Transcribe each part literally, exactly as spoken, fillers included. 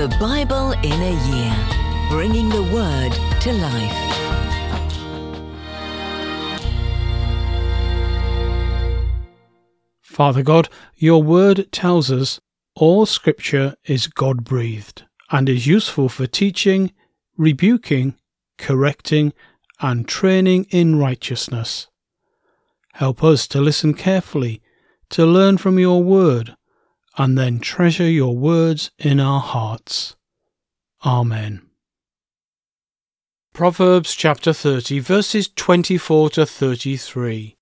The Bible in a Year, bringing the Word to life. Father God, your Word tells us all Scripture is God-breathed and is useful for teaching, rebuking, correcting, and training in righteousness. Help us to listen carefully, to learn from your Word, and then treasure your words in our hearts. Amen. Proverbs chapter thirty, verses twenty-four to thirty-three.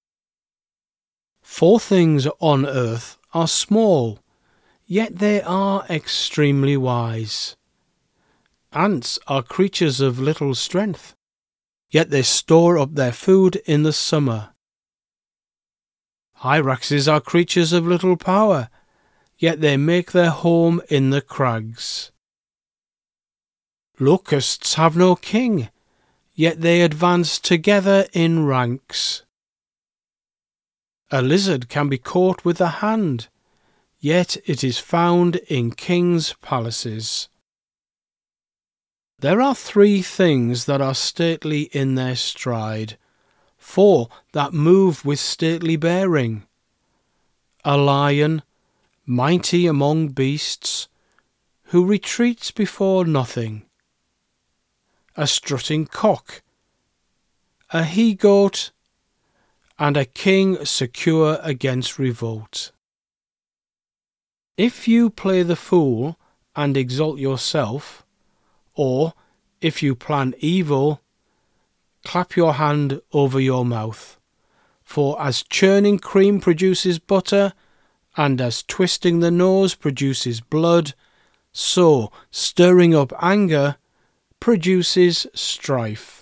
Four things on earth are small, yet they are extremely wise. Ants are creatures of little strength, yet they store up their food in the summer. Hyraxes are creatures of little power, yet they make their home in the crags. Locusts have no king, yet they advance together in ranks. A lizard can be caught with the hand, yet it is found in kings' palaces. There are three things that are stately in their stride, four that move with stately bearing. A lion, mighty among beasts, who retreats before nothing. A strutting cock, a he-goat, and a king secure against revolt. If you play the fool and exalt yourself, or if you plan evil, clap your hand over your mouth. For as churning cream produces butter, and as twisting the nose produces blood, so stirring up anger produces strife.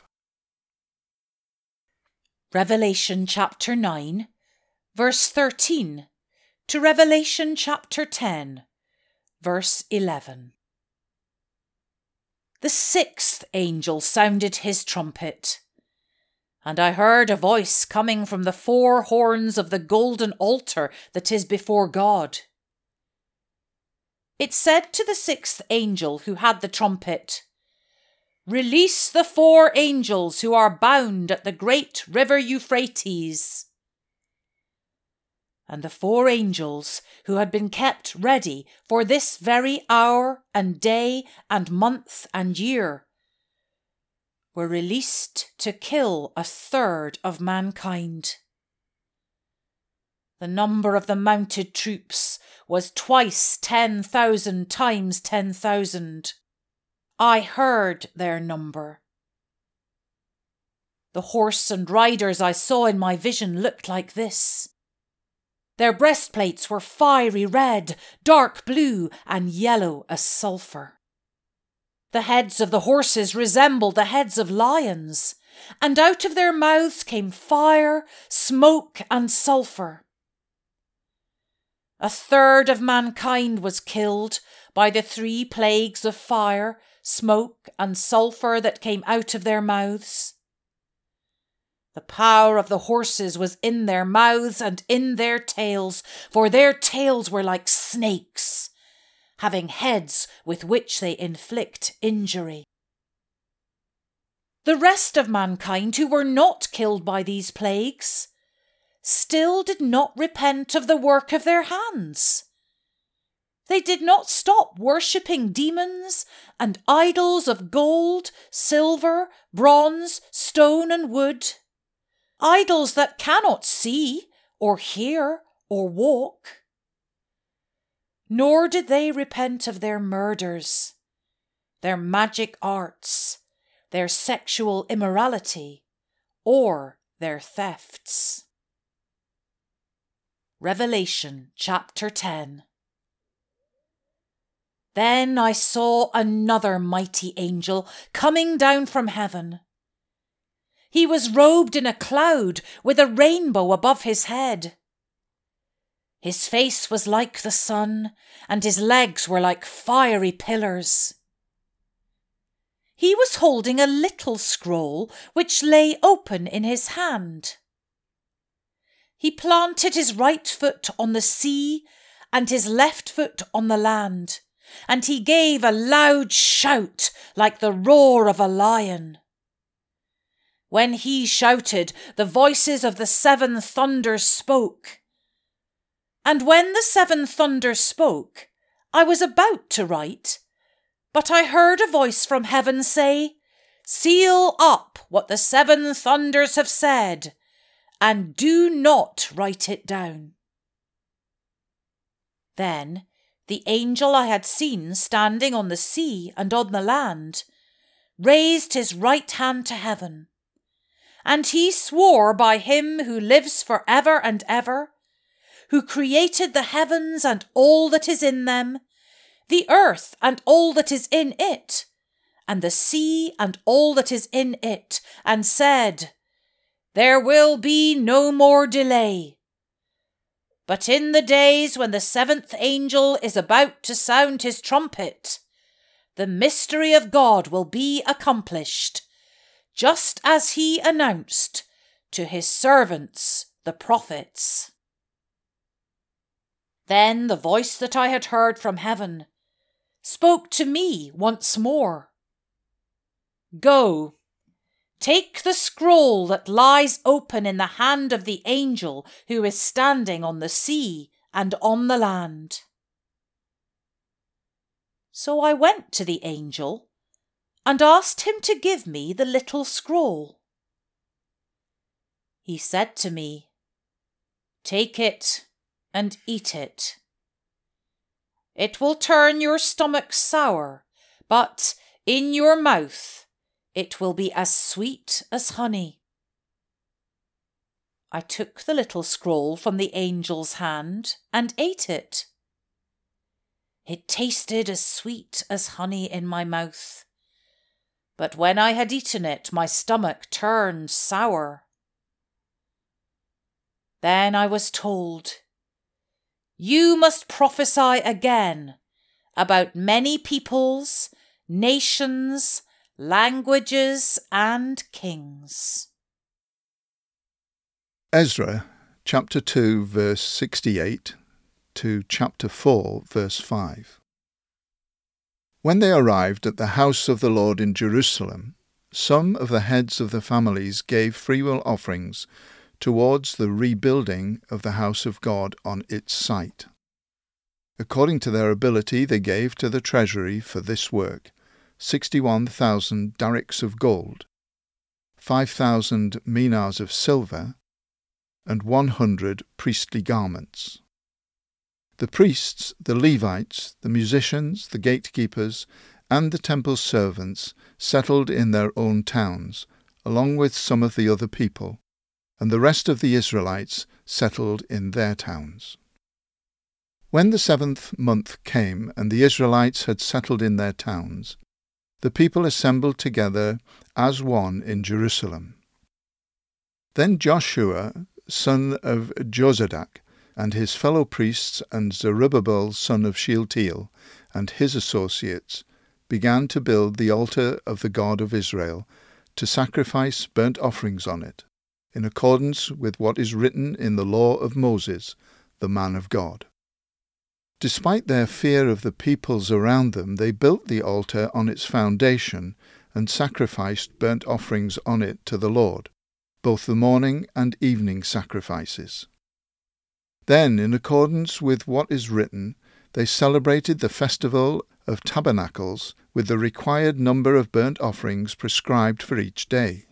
Revelation chapter nine, verse thirteen, to Revelation chapter ten, verse eleven. The sixth angel sounded his trumpet, and I heard a voice coming from the four horns of the golden altar that is before God. It said to the sixth angel who had the trumpet, "Release the four angels who are bound at the great river Euphrates." And the four angels who had been kept ready for this very hour and day and month and year were released to kill a third of mankind. The number of the mounted troops was twice ten thousand times ten thousand. I heard their number. The horse and riders I saw in my vision looked like this. Their breastplates were fiery red, dark blue, and yellow as sulphur. The heads of the horses resembled the heads of lions, and out of their mouths came fire, smoke, and sulphur. A third of mankind was killed by the three plagues of fire, smoke, and sulphur that came out of their mouths. The power of the horses was in their mouths and in their tails, for their tails were like snakes, having heads with which they inflict injury. The rest of mankind who were not killed by these plagues still did not repent of the work of their hands. They did not stop worshipping demons and idols of gold, silver, bronze, stone, and wood, idols that cannot see or hear or walk. Nor did they repent of their murders, their magic arts, their sexual immorality, or their thefts. Revelation chapter ten. Then I saw another mighty angel coming down from heaven. He was robed in a cloud with a rainbow above his head. His face was like the sun, and his legs were like fiery pillars. He was holding a little scroll which lay open in his hand. He planted his right foot on the sea and his left foot on the land, and he gave a loud shout like the roar of a lion. When he shouted, the voices of the seven thunders spoke. And when the seven thunders spoke, I was about to write, but I heard a voice from heaven say, "Seal up what the seven thunders have said, and do not write it down." Then the angel I had seen standing on the sea and on the land raised his right hand to heaven, and he swore by him who lives for ever and ever, who created the heavens and all that is in them, the earth and all that is in it, and the sea and all that is in it, and said, "There will be no more delay. But in the days when the seventh angel is about to sound his trumpet, the mystery of God will be accomplished, just as he announced to his servants, the prophets." Then the voice that I had heard from heaven spoke to me once more. "Go, take the scroll that lies open in the hand of the angel who is standing on the sea and on the land." So I went to the angel and asked him to give me the little scroll. He said to me, "Take it and eat it. It will turn your stomach sour, but in your mouth it will be as sweet as honey." I took the little scroll from the angel's hand and ate it. It tasted as sweet as honey in my mouth, but when I had eaten it, my stomach turned sour. Then I was told, "You must prophesy again about many peoples, nations, languages, and kings." Ezra chapter two verse sixty-eight to chapter four verse five. When they arrived at the house of the Lord in Jerusalem, some of the heads of the families gave freewill offerings towards the rebuilding of the house of God on its site. According to their ability, they gave to the treasury for this work sixty-one thousand darics of gold, five thousand minas of silver, and one hundred priestly garments. The priests, the Levites, the musicians, the gatekeepers, and the temple servants settled in their own towns, along with some of the other people, and the rest of the Israelites settled in their towns. When the seventh month came, and the Israelites had settled in their towns, the people assembled together as one in Jerusalem. Then Joshua, son of Jozadak, and his fellow priests, and Zerubbabel, son of Shealtiel, and his associates, began to build the altar of the God of Israel, to sacrifice burnt offerings on it, in accordance with what is written in the law of Moses, the man of God. Despite their fear of the peoples around them, they built the altar on its foundation and sacrificed burnt offerings on it to the Lord, both the morning and evening sacrifices. Then, in accordance with what is written, they celebrated the festival of tabernacles with the required number of burnt offerings prescribed for each day.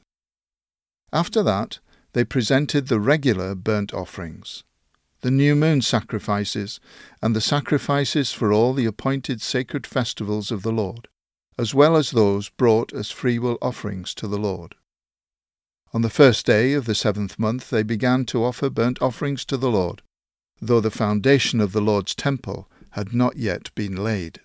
After that, they presented the regular burnt offerings, the new moon sacrifices, and the sacrifices for all the appointed sacred festivals of the Lord, as well as those brought as freewill offerings to the Lord. On the first day of the seventh month they began to offer burnt offerings to the Lord, though the foundation of the Lord's temple had not yet been laid.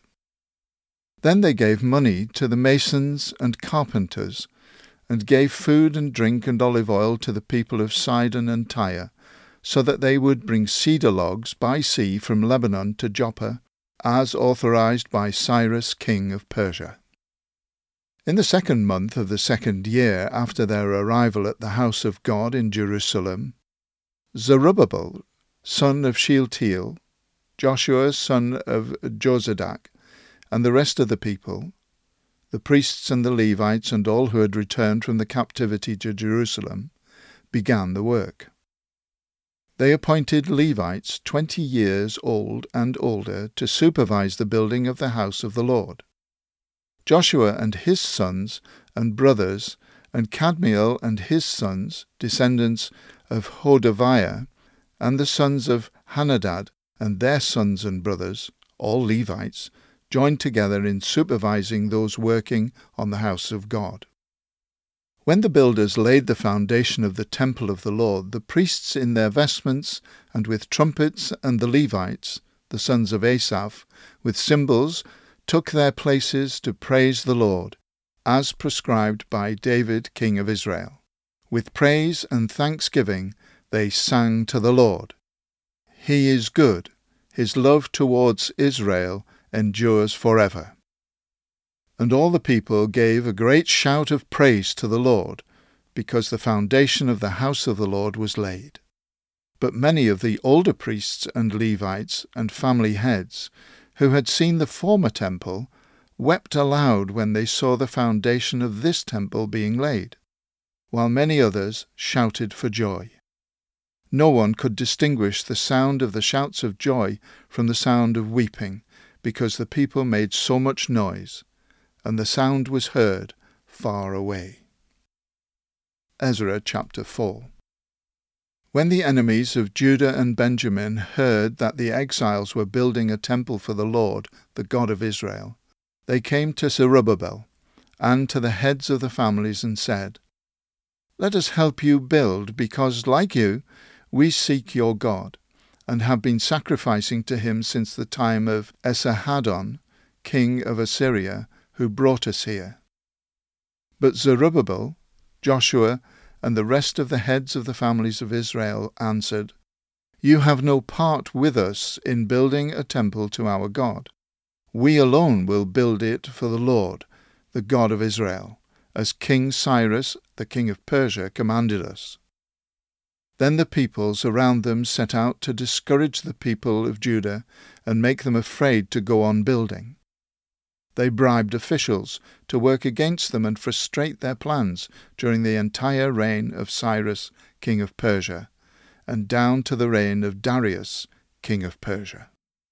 Then they gave money to the masons and carpenters, and gave food and drink and olive oil to the people of Sidon and Tyre, so that they would bring cedar logs by sea from Lebanon to Joppa, as authorized by Cyrus king of Persia. In the second month of the second year after their arrival at the house of God in Jerusalem, Zerubbabel, son of Shealtiel, Joshua, son of Jozadak, and the rest of the people, the priests and the Levites and all who had returned from the captivity to Jerusalem, began the work. They appointed Levites twenty years old and older to supervise the building of the house of the Lord. Joshua and his sons and brothers, and Kadmiel and his sons, descendants of Hodaviah, and the sons of Hanadad and their sons and brothers, all Levites, joined together in supervising those working on the house of God. When the builders laid the foundation of the temple of the Lord, the priests in their vestments and with trumpets, and the Levites, the sons of Asaph, with cymbals, took their places to praise the Lord, as prescribed by David king of Israel. With praise and thanksgiving they sang to the Lord. He is good, his love towards Israel endures forever. And all the people gave a great shout of praise to the Lord, because the foundation of the house of the Lord was laid. But many of the older priests and Levites and family heads, who had seen the former temple, wept aloud when they saw the foundation of this temple being laid, while many others shouted for joy. No one could distinguish the sound of the shouts of joy from the sound of weeping, because the people made so much noise, and the sound was heard far away. Ezra chapter four. When the enemies of Judah and Benjamin heard that the exiles were building a temple for the Lord, the God of Israel, they came to Zerubbabel and to the heads of the families and said, Let us help you build, because, like you, we seek your God, and have been sacrificing to him since the time of Esarhaddon, king of Assyria, who brought us here. But Zerubbabel, Joshua, and the rest of the heads of the families of Israel answered, You have no part with us in building a temple to our God. We alone will build it for the Lord, the God of Israel, as King Cyrus, the king of Persia, commanded us. Then the peoples around them set out to discourage the people of Judah and make them afraid to go on building. They bribed officials to work against them and frustrate their plans during the entire reign of Cyrus, king of Persia, and down to the reign of Darius, king of Persia.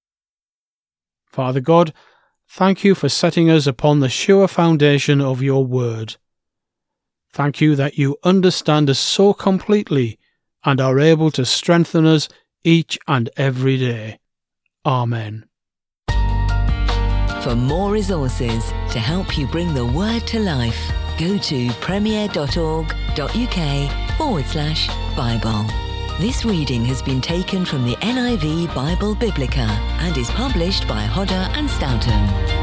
Father God, thank you for setting us upon the sure foundation of your word. Thank you that you understand us so completely and are able to strengthen us each and every day. Amen. For more resources to help you bring the word to life, go to premier.org.uk forward slash Bible. This reading has been taken from the N I V Bible Biblica and is published by Hodder and Stoughton.